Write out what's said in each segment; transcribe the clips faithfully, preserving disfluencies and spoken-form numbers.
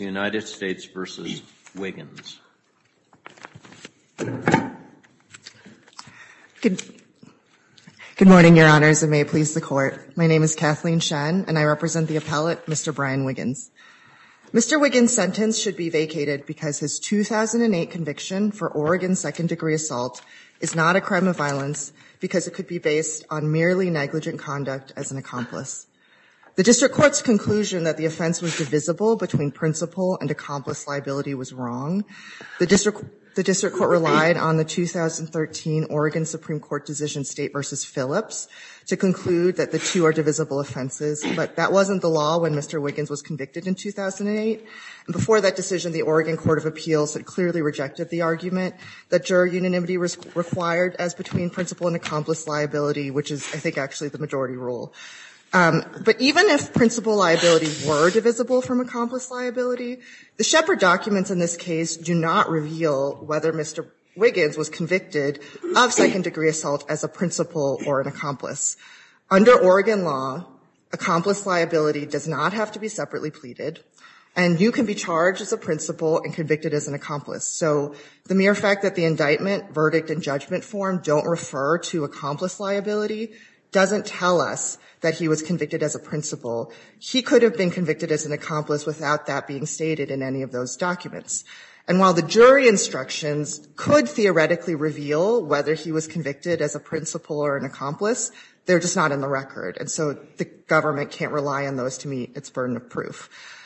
United States versus Wiggins. Good, good morning, Your Honors, and may it please the Court. My name is Kathleen Shen, and I represent the appellate, Mister Brian Wiggins. Mister Wiggins' sentence should be vacated because his two thousand eight conviction for Oregon second-degree assault is not a crime of violence because it could be based on merely negligent conduct as an accomplice. The district court's conclusion that the offense was divisible between principal and accomplice liability was wrong. The district, the district court relied on the two thousand thirteen Oregon Supreme Court decision State versus Phillips to conclude that the two are divisible offenses, but that wasn't the law when Mister Wiggins was convicted in two thousand eight. And before that decision, the Oregon Court of Appeals had clearly rejected the argument that juror unanimity was required as between principal and accomplice liability, which is, I think, actually the majority rule. Um, but even if principal liability were divisible from accomplice liability, the Shepard documents in this case do not reveal whether Mister Wiggins was convicted of second-degree assault as a principal or an accomplice. Under Oregon law, accomplice liability does not have to be separately pleaded, and you can be charged as a principal and convicted as an accomplice. So the mere fact that the indictment, verdict, and judgment form don't refer to accomplice liability doesn't tell us that he was convicted as a principal. He could have been convicted as an accomplice without that being stated in any of those documents. And while the jury instructions could theoretically reveal whether he was convicted as a principal or an accomplice, they're just not in the record. And so the government can't rely on those to meet its burden of proof.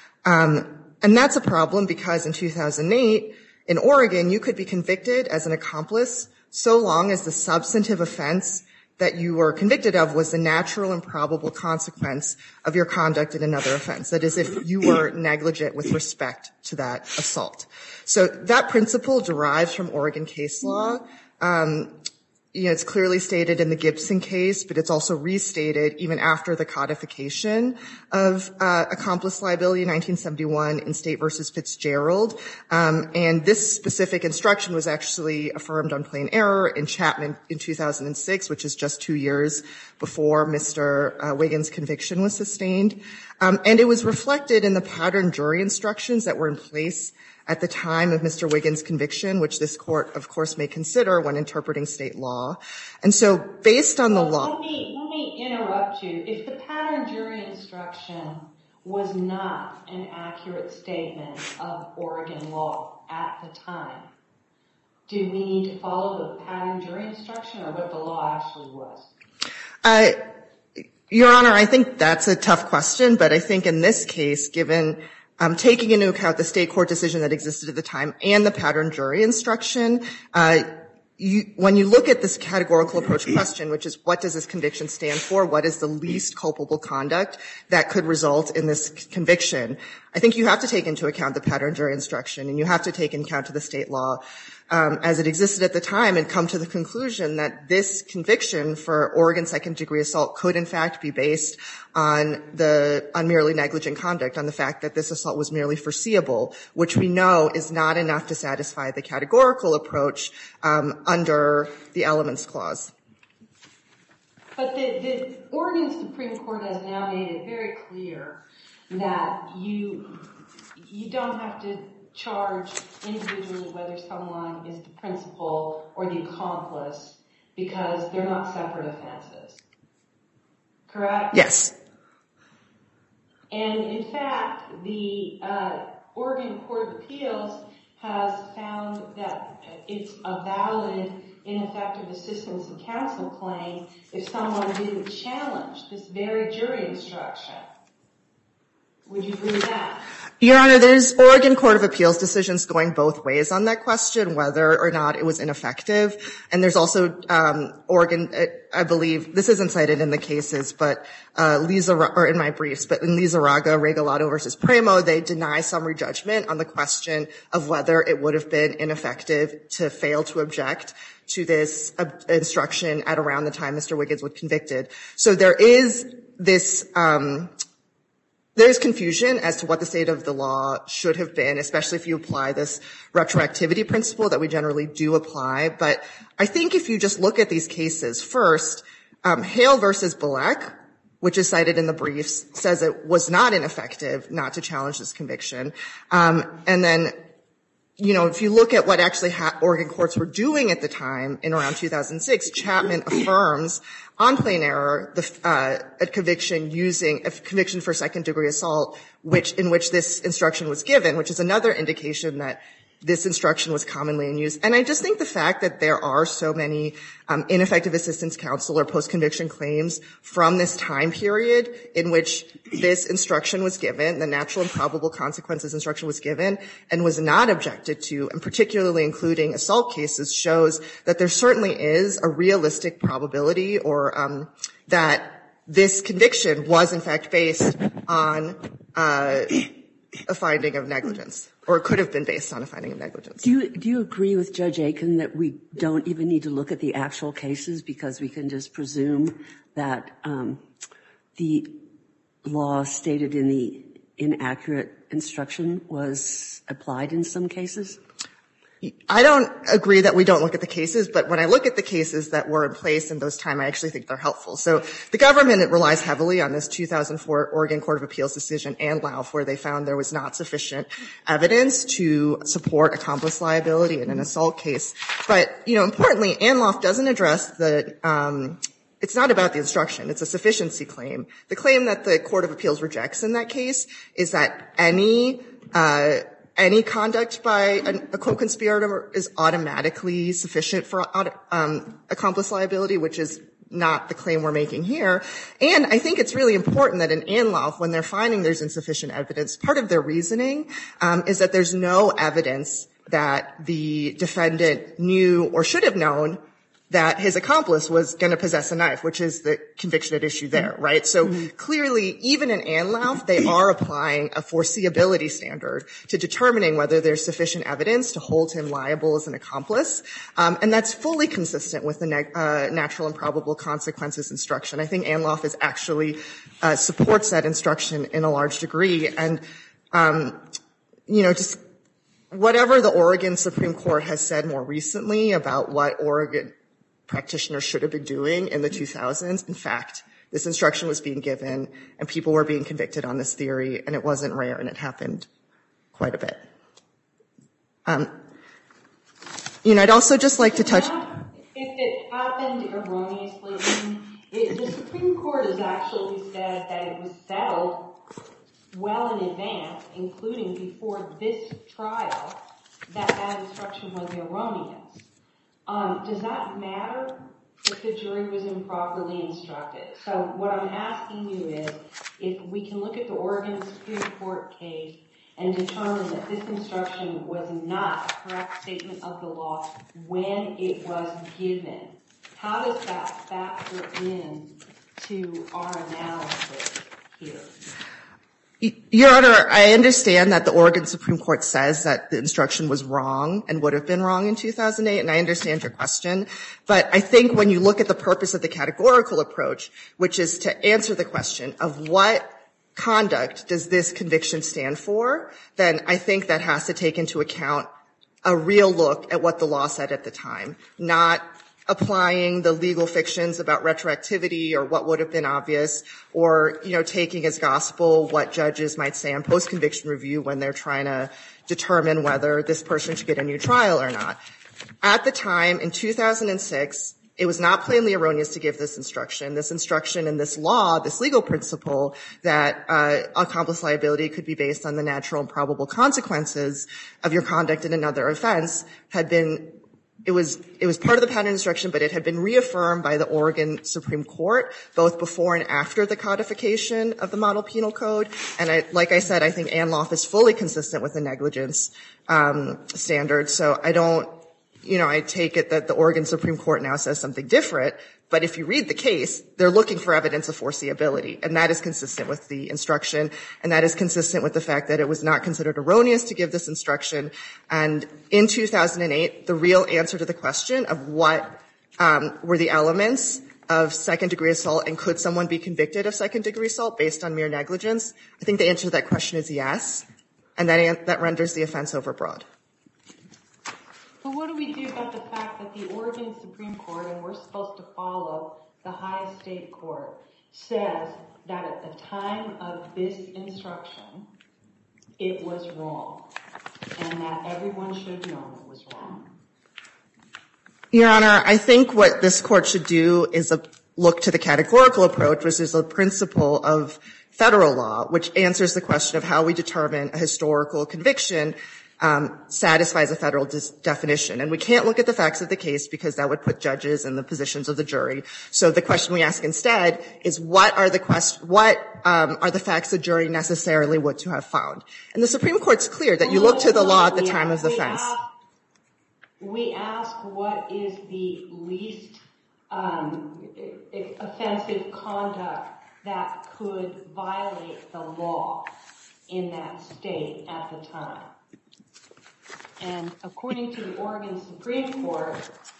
Um, and that's a problem because in two thousand eight, in Oregon, you could be convicted as an accomplice so long as the substantive offense that you were convicted of was the natural and probable consequence of your conduct in another offense. That is, if you were negligent with respect to that assault. So that principle derives from Oregon case law. Um, you know, it's clearly stated in the Gibson case, but it's also restated even after the codification of uh, accomplice liability in nineteen seventy-one in State versus Fitzgerald. Um, and this specific instruction was actually affirmed on plain error in Chapman in two thousand six, which is just two years before Mister Uh, Wiggins' conviction was sustained. Um, and it was reflected in the pattern jury instructions that were in place at the time of Mister Wiggins' conviction, which this court, of course, may consider when interpreting state law. And so based on the well, law— Let me, let me interrupt you. If the pattern jury instruction was not an accurate statement of Oregon law at the time, do we need to follow the pattern jury instruction or what the law actually was? Uh, Your Honor, I think that's a tough question, but I think in this case, given Um, taking into account the state court decision that existed at the time and the pattern jury instruction, uh, you, when you look at this categorical approach question, which is what does this conviction stand for, what is the least culpable conduct that could result in this conviction, I think you have to take into account the pattern jury instruction and you have to take into account the state law um, as it existed at the time and come to the conclusion that this conviction for Oregon second-degree assault could in fact be based on the on merely negligent conduct, on the fact that this assault was merely foreseeable, which we know is not enough to satisfy the categorical approach um, under the elements clause. But the, the Oregon Supreme Court has now made it very clear that you you don't have to charge individually whether someone is the principal or the accomplice because they're not separate offenses. Correct? Yes. And in fact, the uh, Oregon Court of Appeals has found that it's a valid ineffective assistance and counsel claim if someone didn't challenge this very jury instruction. Would you agree with that? Your Honor, there's Oregon Court of Appeals decisions going both ways on that question, whether or not it was ineffective. And there's also um, Oregon, I believe, this isn't cited in the cases, but uh, Lisa, or in my briefs, but in Lizarraga, Regalado versus Primo, they deny summary judgment on the question of whether it would have been ineffective to fail to object to this uh, instruction at around the time Mister Wiggins was convicted. So there is this um There's confusion as to what the state of the law should have been, especially if you apply this retroactivity principle that we generally do apply. But I think if you just look at these cases, first, um, Hale versus Balek which is cited in the briefs, says it was not ineffective not to challenge this conviction. Um, and then, you know, if you look at what actually ha- Oregon courts were doing at the time in around two thousand six, Chapman affirms on plain error the, uh, a conviction using a conviction for second degree assault, which, in which this instruction was given, which is another indication that this instruction was commonly in use. And I just think the fact that there are so many um, ineffective assistance counsel or post-conviction claims from this time period in which this instruction was given, the natural and probable consequences instruction was given, and was not objected to, and particularly including assault cases, shows that there certainly is a realistic probability or um, that this conviction was, in fact, based on uh, a finding of negligence, or it could have been based on a finding of negligence. Do you, do you agree with Judge Aiken that we don't even need to look at the actual cases because we can just presume that um, the law stated in the inaccurate instruction was applied in some cases? I don't agree that we don't look at the cases, but when I look at the cases that were in place in those time, I actually think they're helpful. So the government relies heavily on this two thousand four Oregon Court of Appeals decision and Lauf, where they found there was not sufficient evidence to support accomplice liability in an assault case. But, you know, importantly, Anlauf doesn't address the um it's not about the instruction. It's a sufficiency claim. The claim that the Court of Appeals rejects in that case is that any uh Any conduct by an, a co-conspirator is automatically sufficient for um, accomplice liability, which is not the claim we're making here. And I think it's really important that in Anlauf, when they're finding there's insufficient evidence, part of their reasoning um, is that there's no evidence that the defendant knew or should have known that his accomplice was going to possess a knife, which is the conviction at issue there, right? So mm-hmm. clearly, even in Anlauf, they are applying a foreseeability standard to determining whether there's sufficient evidence to hold him liable as an accomplice. Um, and that's fully consistent with the neg- uh, natural and probable consequences instruction. I think Anlauf is actually uh, supports that instruction in a large degree. And, um, you know, just whatever the Oregon Supreme Court has said more recently about what Oregon practitioners should have been doing in the two thousands. In fact, this instruction was being given and people were being convicted on this theory, and it wasn't rare, and it happened quite a bit. Um, you know, I'd also just like to touch. If it happened erroneously, I mean, it, the Supreme Court has actually said that it was settled well in advance, including before this trial, that that instruction was erroneous. Um, does that matter if the jury was improperly instructed? So what I'm asking you is, if we can look at the Oregon Supreme Court case and determine that this instruction was not a correct statement of the law when it was given, how does that factor in to our analysis here? Your Honor, I understand that the Oregon Supreme Court says that the instruction was wrong and would have been wrong in two thousand eight, and I understand your question. But I think when you look at the purpose of the categorical approach, which is to answer the question of what conduct does this conviction stand for, then I think that has to take into account a real look at what the law said at the time, not applying the legal fictions about retroactivity or what would have been obvious, or, you know, taking as gospel what judges might say on post-conviction review when they're trying to determine whether this person should get a new trial or not. At the time, in two thousand six, it was not plainly erroneous to give this instruction. This instruction and this law, this legal principle that uh, accomplice liability could be based on the natural and probable consequences of your conduct in another offense had been It was, it was part of the pattern instruction, but it had been reaffirmed by the Oregon Supreme Court, both before and after the codification of the Model Penal Code. And I, like I said, I think Anlauf is fully consistent with the negligence, um, standard. So I don't, you know, I take it that the Oregon Supreme Court now says something different. But if you read the case, they're looking for evidence of foreseeability, and that is consistent with the instruction, and that is consistent with the fact that it was not considered erroneous to give this instruction. And in two thousand eight, the real answer to the question of what um, were the elements of second-degree assault and could someone be convicted of second-degree assault based on mere negligence, I think the answer to that question is yes, and that, that renders the offense overbroad. But what do we do about the fact that the Oregon Supreme Court, and we're supposed to follow the highest state court, says that at the time of this instruction, it was wrong, and that everyone should have known it was wrong? Your Honor, I think what this court should do is a look to the categorical approach, which is a principle of federal law, which answers the question of how we determine a historical conviction um, satisfies a federal dis- definition. And we can't look at the facts of the case because that would put judges in the positions of the jury. So the question we ask instead is what are the quest- what um, are the facts the jury necessarily would to have found? And the Supreme Court's clear that you look to the law at the time of the offense. We ask what is the least um, offensive conduct that could violate the law in that state at the time. And according to the Oregon Supreme Court,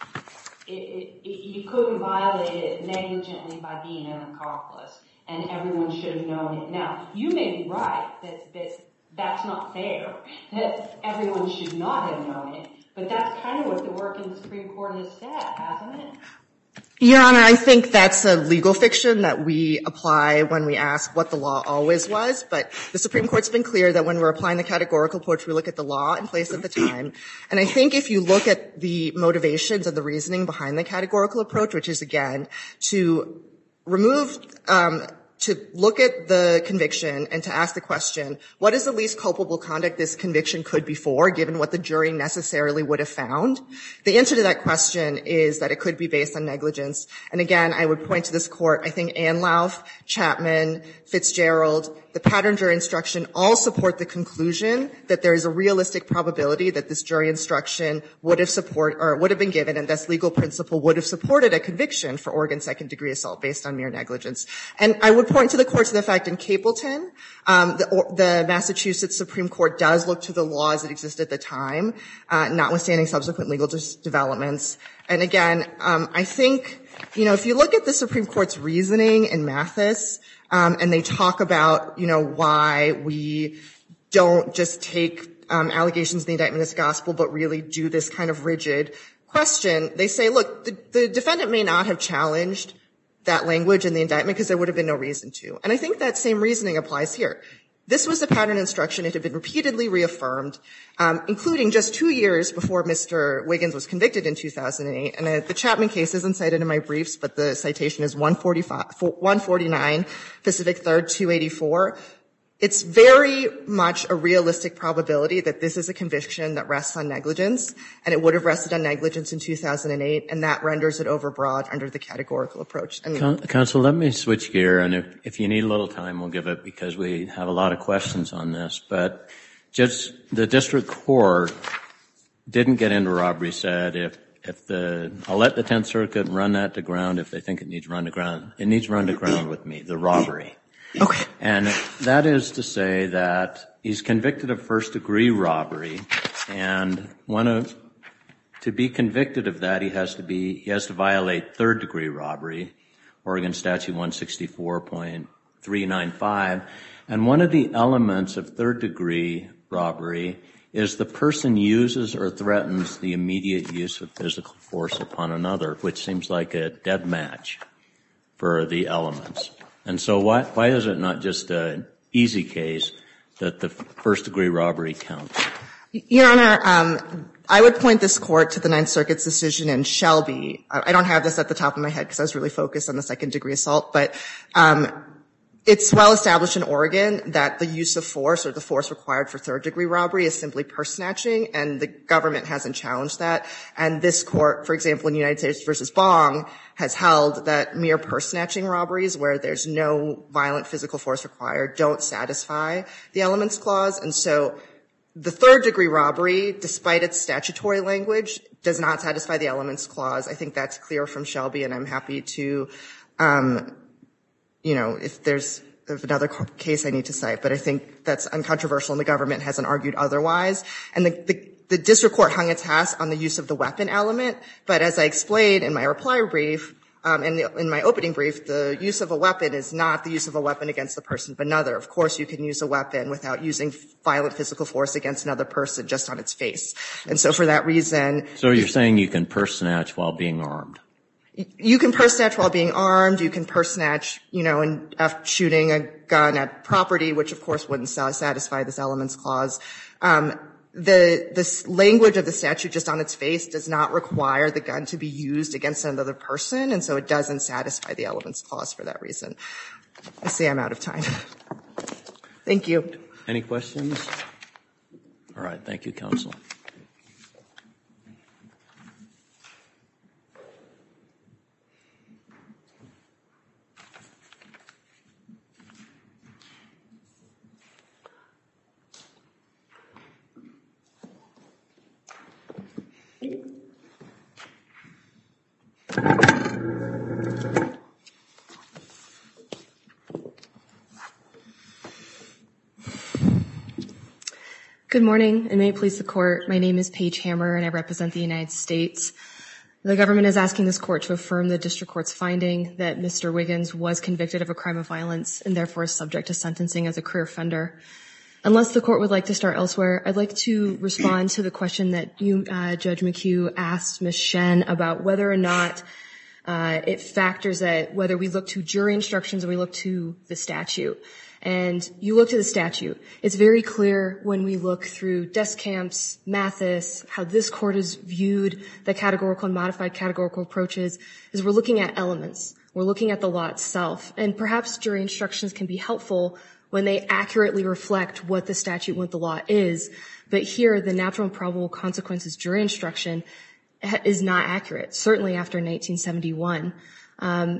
it, it, it, you couldn't violate it negligently by being an accomplice, and everyone should have known it. Now, you may be right that, that that's not fair, that everyone should not have known it, but that's kind of what the Oregon Supreme Court has said, hasn't it? Your Honor, I think that's a legal fiction that we apply when we ask what the law always was, but the Supreme Court's been clear that when we're applying the categorical approach, we look at the law in place at the time. And I think if you look at the motivations and the reasoning behind the categorical approach, which is, again, to remove um to look at the conviction and to ask the question, what is the least culpable conduct this conviction could be for, given what the jury necessarily would have found? The answer to that question is that it could be based on negligence. And again, I would point to this court, I think Anlauf, Chapman, Fitzgerald, the pattern jury instruction all support the conclusion that there is a realistic probability that this jury instruction would have support or would have been given, and this legal principle would have supported a conviction for Oregon second degree assault based on mere negligence. And I would point to the court to the fact in Capleton, um, the, the Massachusetts Supreme Court does look to the laws that existed at the time, uh, notwithstanding subsequent legal dis- developments. And again, um, I think, you know, if you look at the Supreme Court's reasoning in Mathis, um, and they talk about, you know, why we don't just take um, allegations in the indictment as gospel, but really do this kind of rigid question, they say, look, the, the defendant may not have challenged that language in the indictment because there would have been no reason to. And I think that same reasoning applies here. This was the pattern instruction. It had been repeatedly reaffirmed, um, including just two years before Mister Wiggins was convicted in two thousand eight. And uh, the Chapman case isn't cited in my briefs, but the citation is one forty-nine Pacific third two eighty-four. It's very much a realistic probability that this is a conviction that rests on negligence, and it would have rested on negligence in two thousand eight, and that renders it overbroad under the categorical approach. And Con- Counsel, let me switch gear, and if, if you need a little time, we'll give it because we have a lot of questions on this. But just the district court didn't get into robbery, said if if the I'll let the Tenth Circuit run that to ground if they think it needs run to ground. It needs run to ground with me, the robbery. Okay. And that is to say that he's convicted of first-degree robbery, and one of, to be convicted of that, he has to be, he has to violate third-degree robbery, Oregon Statute one sixty-four point three nine five. And one of the elements of third-degree robbery is the person uses or threatens the immediate use of physical force upon another, which seems like a dead match for the elements. And so why, why is it not just an easy case that the first-degree robbery counts? Your Honor, um, I would point this court to the Ninth Circuit's decision in Shelby. I don't have this at the top of my head because I was really focused on the second-degree assault, but um, it's well established in Oregon that the use of force or the force required for third-degree robbery is simply purse snatching, and the government hasn't challenged that. And this court, for example, in United States versus Bong, has held that mere purse snatching robberies where there's no violent physical force required don't satisfy the elements clause. And so the third-degree robbery, despite its statutory language, does not satisfy the elements clause. I think that's clear from Shelby, and I'm happy to um you know, if there's if another case I need to cite, but I think that's uncontroversial and the government hasn't argued otherwise. And the, the, the district court hung its hat on the use of the weapon element, but as I explained in my reply brief, um, and the, in my opening brief, the use of a weapon is not the use of a weapon against the person of another. Of course, you can use a weapon without using violent physical force against another person just on its face. And so for that reason. So you're saying you can purse snatch while being armed? you can purse snatch while being armed. You can purse snatch, you know, and after shooting a gun at property, which of course wouldn't satisfy this elements clause. Um, the, the language of the statute just on its face does not require the gun to be used against another person, and so it doesn't satisfy the elements clause for that reason. I see I'm out of time. Thank you. Any questions? All right. Thank you, counsel. Good morning, and may it please the court. My name is Paige Hammer, and I represent the United States. The government is asking this court to affirm the district court's finding that Mister Wiggins was convicted of a crime of violence and therefore is subject to sentencing as a career offender. Unless the court would like to start elsewhere, I'd like to respond to the question that you, uh, Judge McHugh, asked Miz Shen about whether or not uh, it factors that whether we look to jury instructions or we look to the statute. And you look to the statute. It's very clear when we look through Descamps, Mathis, how this court has viewed the categorical and modified categorical approaches, is we're looking at elements. We're looking at the law itself. And perhaps jury instructions can be helpful when they accurately reflect what the statute, what the law is. But here, the natural and probable consequences jury instruction is not accurate, certainly after nineteen seventy-one. Um,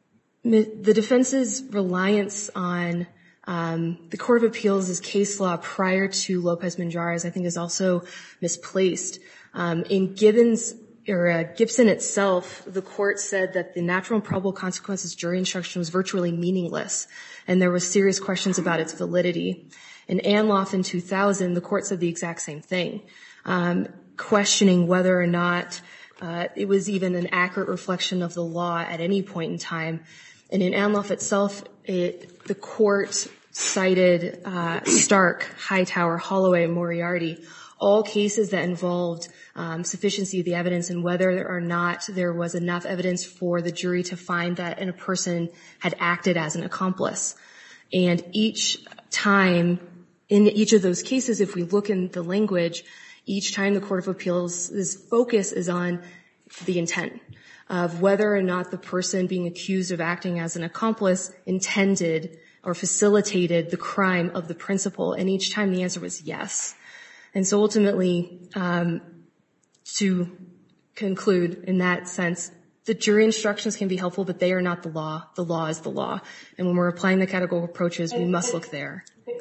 the defense's reliance on um, the Court of Appeals' case law prior to Lopez-Menjarez, I think, is also misplaced. Um, in Gibbons or uh, Gibson itself, the court said that the natural and probable consequences jury instruction was virtually meaningless, and there were serious questions about its validity. In Anloff in two thousand, the court said the exact same thing, um, questioning whether or not uh, it was even an accurate reflection of the law at any point in time. And in Anloff itself, it, the court cited uh, Stark, Hightower, Holloway, and Moriarty, all cases that involved um, sufficiency of the evidence and whether or not there was enough evidence for the jury to find that a person had acted as an accomplice. And each time, in each of those cases, if we look in the language, each time the Court of Appeals' focus is on the intent of whether or not the person being accused of acting as an accomplice intended or facilitated the crime of the principal. And each time the answer was yes. And so ultimately, um, to conclude in that sense, the jury instructions can be helpful, but they are not the law. The law is the law. And when we're applying the categorical approaches, we must look there.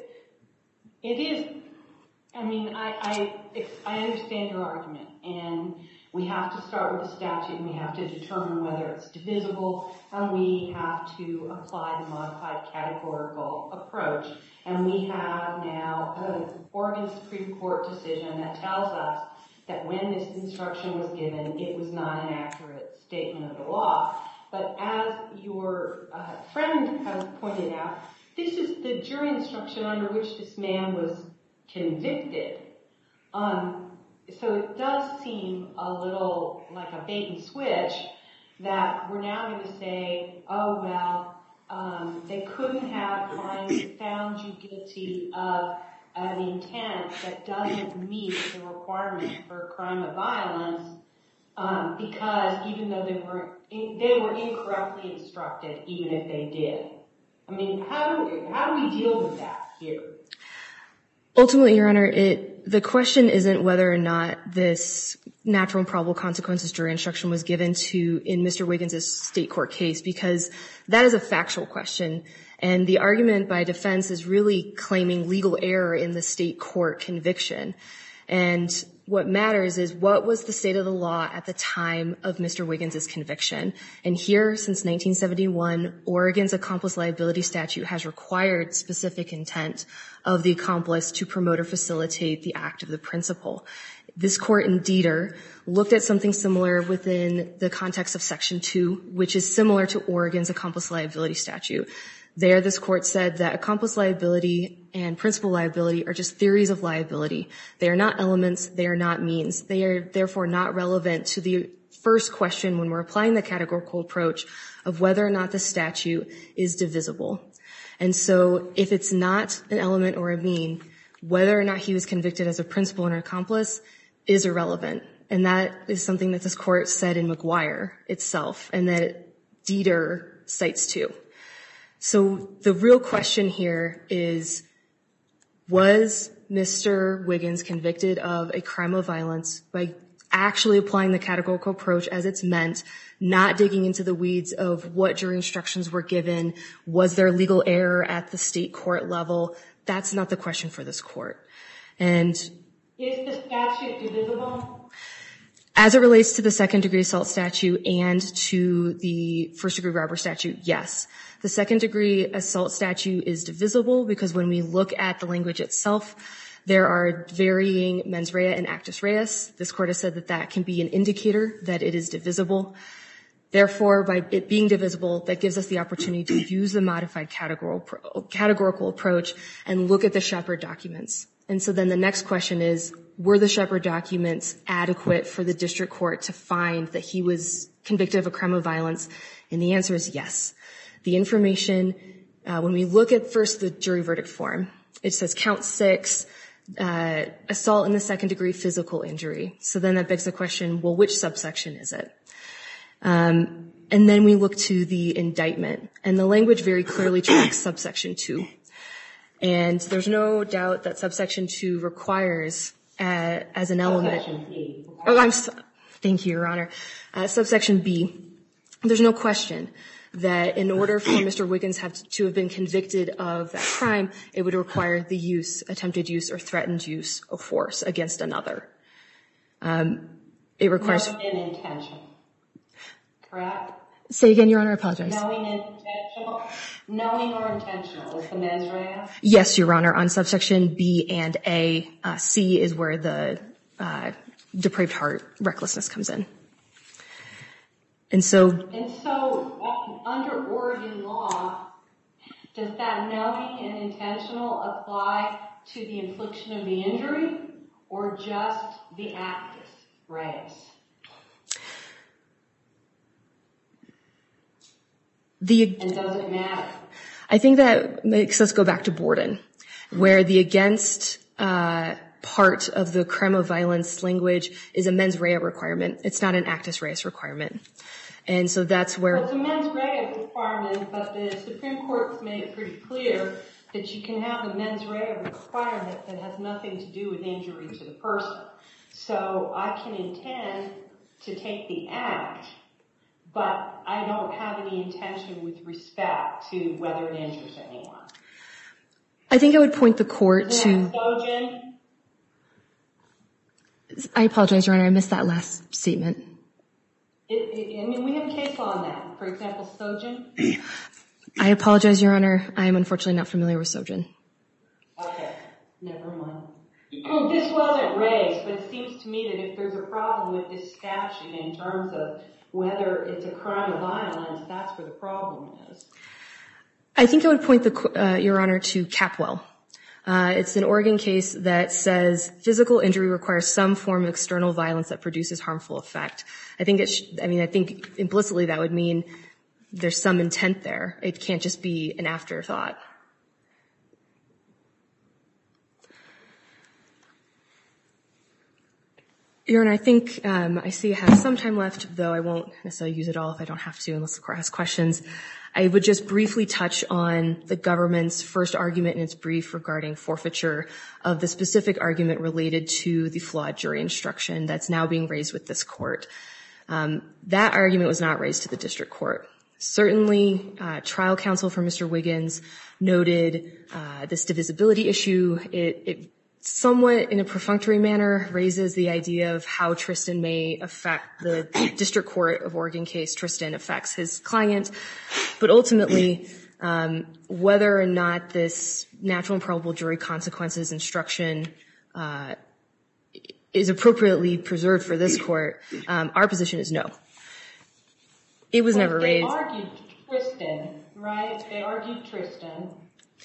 It is, I mean, I, I, I understand your argument, and we have to start with the statute, and we have to determine whether it's divisible, and we have to apply the modified categorical approach. And we have now an Oregon Supreme Court decision that tells us that when this instruction was given, it was not an accurate statement of the law. But as your uh, friend has pointed out, this is the jury instruction under which this man was convicted. Um, so it does seem a little like a bait and switch that we're now going to say, oh, well, um, they couldn't have find, found you guilty of an intent that doesn't meet the requirement for a crime of violence um, because even though they were in, they were incorrectly instructed, even if they did. I mean, how do we, how do we deal with that here? Ultimately, Your Honor, it, the question isn't whether or not this natural and probable consequences jury instruction was given to in Mister Wiggins' state court case, because that is a factual question. And the argument by defense is really claiming legal error in the state court conviction. And what matters is what was the state of the law at the time of Mister Wiggins' conviction. And here, since nineteen seventy-one, Oregon's accomplice liability statute has required specific intent of the accomplice to promote or facilitate the act of the principal. This court in Dieter looked at something similar within the context of Section two, which is similar to Oregon's accomplice liability statute. There, this court said that accomplice liability and principal liability are just theories of liability. They are not elements. They are not means. They are therefore not relevant to the first question when we're applying the categorical approach of whether or not the statute is divisible. And so if it's not an element or a mean, whether or not he was convicted as a principal and accomplice is irrelevant. And that is something that this court said in McGuire itself, and that Dieter cites too. So the real question here is, was Mister Wiggins convicted of a crime of violence by actually applying the categorical approach as it's meant, not digging into the weeds of what jury instructions were given? Was there legal error at the state court level? That's not the question for this court. And is the statute divisible? As it relates to the second degree assault statute and to the first degree robbery statute, yes. The second degree assault statute is divisible because when we look at the language itself, there are varying mens rea and actus reus. This court has said that that can be an indicator that it is divisible. Therefore, by it being divisible, that gives us the opportunity to use the modified categorical approach and look at the Shepard documents. And so then the next question is, were the Shepard documents adequate for the district court to find that he was convicted of a crime of violence? And the answer is yes. The information, uh, when we look at first the jury verdict form, it says count six, uh, assault in the second degree physical injury. So then that begs the question, well, which subsection is it? Um, and then we look to the indictment, and the language very clearly tracks subsection two. And there's no doubt that subsection two requires, uh, as an element. Subsection B. Oh, I'm so, thank you, Your Honor. Uh, subsection B. There's no question that in order for Mister Wiggins have to have been convicted of that crime, it would require the use, attempted use, or threatened use of force against another. Um, it requires. Knowing and intention. Correct? Say again, Your Honor, I apologize. Knowing and intentional. Knowing or intentional is the mens rea? Yes, Your Honor. On subsection B and A, uh, C is where the uh, depraved heart recklessness comes in. And so. And so, uh, under Oregon law, does that knowing and intentional apply to the infliction of the injury or just the actus reus? The, and does it matter? I think that makes us go back to Borden, where the against uh, part of the crime of violence language is a mens rea requirement. It's not an actus reus requirement. And so that's where. Well, it's a mens rea requirement, but the Supreme Court's made it pretty clear that you can have a mens rea requirement that has nothing to do with injury to the person. So I can intend to take the act, but I don't have any intention with respect to whether it injures anyone. I think I would point the court Isn't to. that Sojan? I apologize, Your Honor. I missed that last statement. It, it, I mean, we have a case law on that. For example, Sojan. I apologize, Your Honor. I am unfortunately not familiar with Sojan. Okay, never mind. This wasn't raised, but it seems to me that if there's a problem with this statute in terms of whether it's a crime of violence, that's where the problem is. I think I would point the, uh, Your Honor, to Capwell. Uh, it's an Oregon case that says physical injury requires some form of external violence that produces harmful effect. I think it sh- I mean, I think implicitly that would mean there's some intent there. It can't just be an afterthought. Your Honor, I think um, I see I have some time left, though I won't necessarily use it all if I don't have to unless the court has questions. I would just briefly touch on the government's first argument in its brief regarding forfeiture of the specific argument related to the flawed jury instruction that's now being raised with this court. Um, that argument was not raised to the district court. Certainly, uh, trial counsel for Mister Wiggins noted uh, this divisibility issue. It, it somewhat in a perfunctory manner raises the idea of how Tristan may affect the district court of Oregon case. Tristan affects his client. But ultimately, um, whether or not this natural and probable jury consequences instruction uh, is appropriately preserved for this court, um, our position is no. It was but never they raised. They argued Tristan, right? They argued Tristan.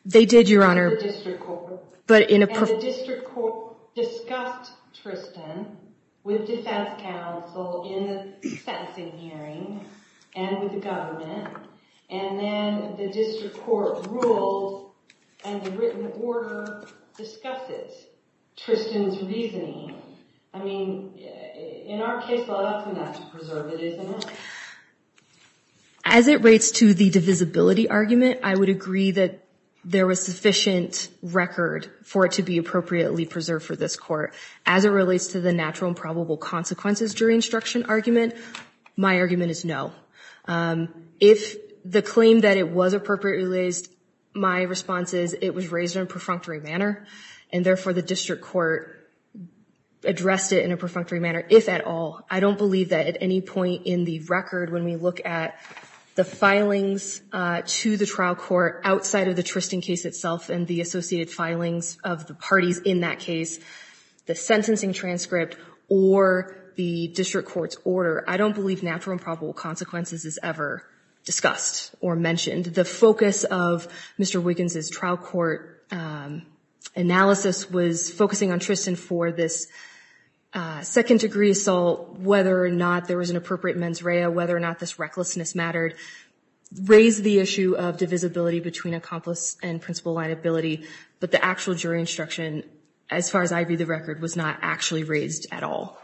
They did, Your Honor. The district court. But in a and the district court discussed Tristan with defense counsel in the sentencing hearing and with the government. And then the district court ruled, and the written order discusses Tristan's reasoning. I mean, in our case law, that's enough to preserve it, isn't it? As it relates to the divisibility argument, I would agree that there was sufficient record for it to be appropriately preserved for this court. As it relates to the natural and probable consequences jury instruction argument, my argument is no. Um, if the claim that it was appropriately raised, my response is it was raised in a perfunctory manner, and therefore the district court addressed it in a perfunctory manner, if at all. I don't believe that at any point in the record when we look at the filings uh, to the trial court outside of the Tristan case itself and the associated filings of the parties in that case, the sentencing transcript, or the district court's order, I don't believe natural and probable consequences is ever discussed or mentioned. The focus of Mister Wiggins' trial court um, analysis was focusing on Tristan for this Uh, second degree assault, whether or not there was an appropriate mens rea, whether or not this recklessness mattered, raised the issue of divisibility between accomplice and principal liability, but the actual jury instruction, as far as I read the record, was not actually raised at all.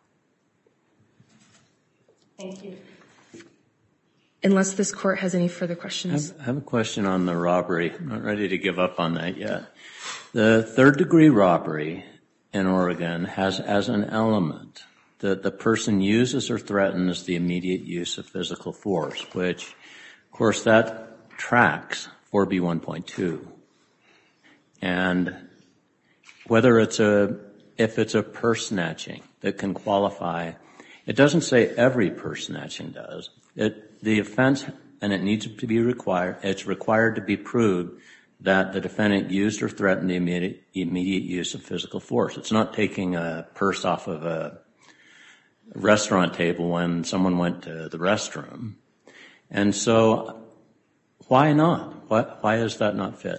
Thank you. Unless this court has any further questions. I have a question on the robbery. I'm not ready to give up on that yet. The third degree robbery in Oregon has as an element that the person uses or threatens the immediate use of physical force, which, of course, that tracks four B one point two. And whether it's a, if it's a purse snatching that can qualify, it doesn't say every purse snatching does. It, the offense, and it needs to be required, it's required to be proved that the defendant used or threatened the immediate, immediate use of physical force. It's not taking a purse off of a restaurant table when someone went to the restroom. And so why not? Why, why does that not fit?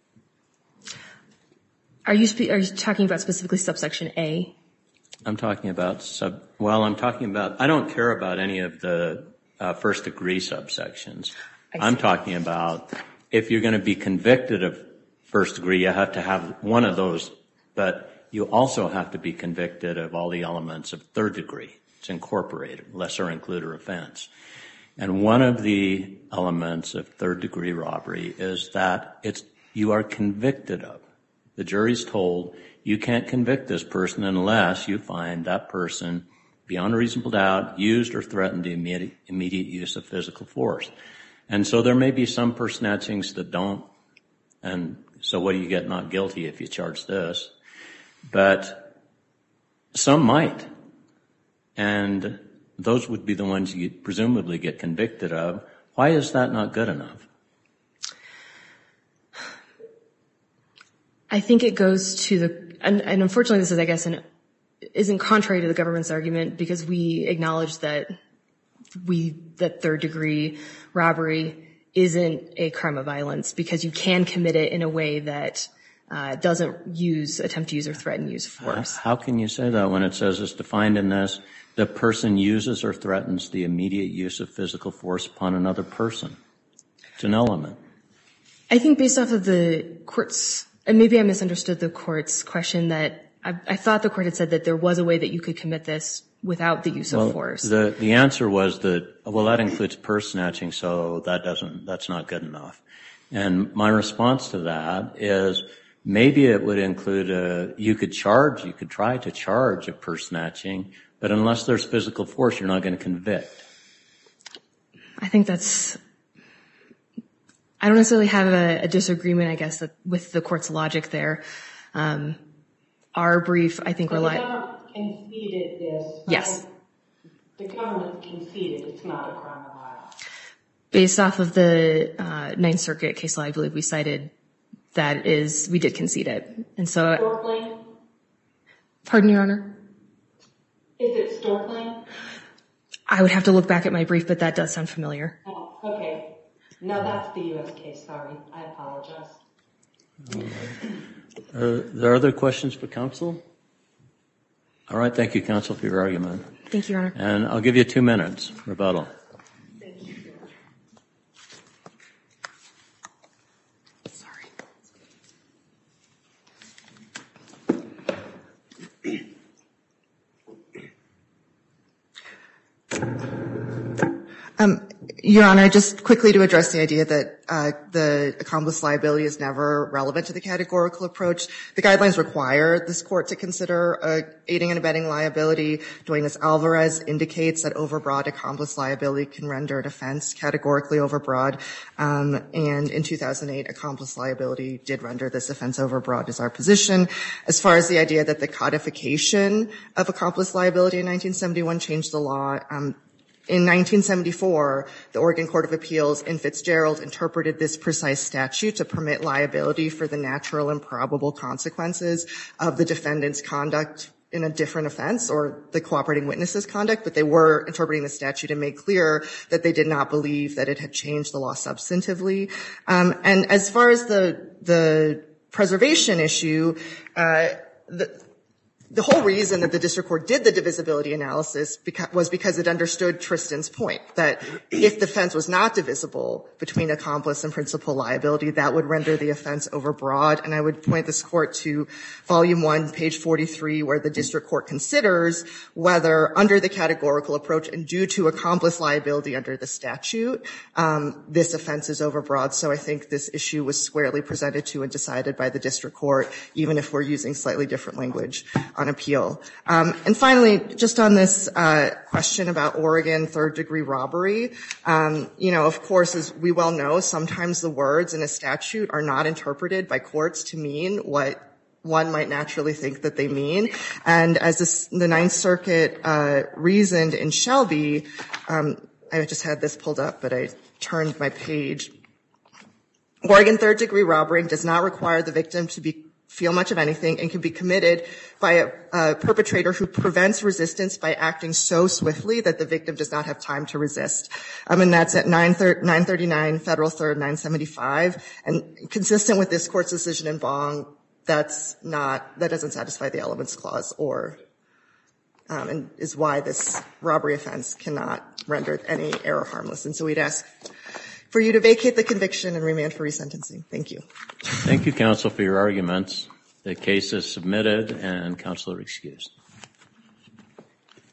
Are you, spe- are you talking about specifically subsection A? I'm talking about sub, well, I'm talking about, I don't care about any of the uh, first degree subsections. I'm talking about if you're going to be convicted of first degree, you have to have one of those, but you also have to be convicted of all the elements of third degree. It's incorporated, lesser included offense. And one of the elements of third degree robbery is that it's, you are convicted of. The jury's told you can't convict this person unless you find that person, beyond a reasonable doubt, used or threatened the immediate, immediate use of physical force. And so there may be some purse snatchings that don't, and so what do you get? Not guilty if you charge this. But some might, and those would be the ones you presumably get convicted of. Why is that not good enough? I think it goes to the, and, and unfortunately this is, I guess, an, isn't contrary to the government's argument, because we acknowledge that we, that third degree robbery isn't a crime of violence, because you can commit it in a way that uh, doesn't use, attempt to use or threaten use of force. Uh, how can you say that when it says it's defined in this, the person uses or threatens the immediate use of physical force upon another person? It's an element. I think based off of the court's, and maybe I misunderstood the court's question, that I, I thought the court had said that there was a way that you could commit this without the use well, of force. The, the answer was that, well, that includes purse snatching, so that doesn't, that's not good enough. And my response to that is maybe it would include a, you could charge, you could try to charge a purse snatching, but unless there's physical force, you're not going to convict. I think that's, I don't necessarily have a, a disagreement, I guess, that, with the court's logic there. Um, our brief, I think, relied. The government conceded this. Right? Yes. The government conceded it's not a crime of violence. Based off of the uh, Ninth Circuit case law, I believe we cited, that is, we did concede it. And so. Storkling? Pardon, Your Honor? Is it Storkling? I would have to look back at my brief, but that does sound familiar. Oh, okay. No, that's the U S case. Sorry. I apologize. Uh, there are other questions for counsel? All right, thank you, counsel, for your argument. Thank you, Your Honor. And I'll give you two minutes, rebuttal. Thank you. Sorry. Um, Your Honor, just quickly to address the idea that uh, the accomplice liability is never relevant to the categorical approach. The guidelines require this court to consider uh, aiding and abetting liability. Duenas-Alvarez indicates that overbroad accomplice liability can render an offense categorically overbroad. Um, and in two thousand eight, accomplice liability did render this offense overbroad is our position. As far as the idea that the codification of accomplice liability in nineteen seventy-one changed the law, um, in nineteen seventy-four, the Oregon Court of Appeals in Fitzgerald interpreted this precise statute to permit liability for the natural and probable consequences of the defendant's conduct in a different offense or the cooperating witness's conduct, but they were interpreting the statute and made clear that they did not believe that it had changed the law substantively. Um, and as far as the the preservation issue, uh, the The whole reason that the district court did the divisibility analysis beca- was because it understood Tristan's point, that if the offense was not divisible between accomplice and principal liability, that would render the offense overbroad. And I would point this court to volume one, page forty-three, where the district court considers whether under the categorical approach and due to accomplice liability under the statute, um, this offense is overbroad. So I think this issue was squarely presented to and decided by the district court, even if we're using slightly different language on appeal. Um, and finally, just on this uh, question about Oregon third-degree robbery, um, you know, of course, as we well know, sometimes the words in a statute are not interpreted by courts to mean what one might naturally think that they mean. And as this, the Ninth Circuit uh, reasoned in Shelby, um, I just had this pulled up, but I turned my page. Oregon third-degree robbery does not require the victim to be feel much of anything and can be committed by a, a perpetrator who prevents resistance by acting so swiftly that the victim does not have time to resist. Um, and that's at nine thirty-nine Federal third nine seventy-five. And consistent with this court's decision in Bong, that's not, that doesn't satisfy the elements clause or, um, and is why this robbery offense cannot render any error harmless. And so we'd ask for you to vacate the conviction and remand for resentencing. Thank you. Thank you, counsel, for your arguments. The case is submitted and counsel are excused.